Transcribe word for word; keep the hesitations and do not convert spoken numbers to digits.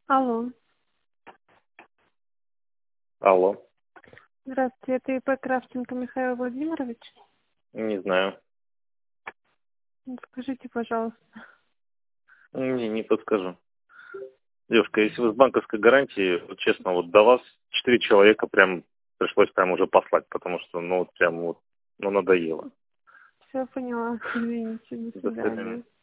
Алло. Алло. Здравствуйте, это ИП Кравченко Михаил Владимирович? Не знаю. Ну, скажите, пожалуйста. Не, не подскажу. Девушка, если вы с банковской гарантией, вот честно, вот до вас четыре человека прям пришлось прям уже послать, потому что, ну, вот прям вот, ну, надоело. Все поняла. Извините, до До свидания. свидания.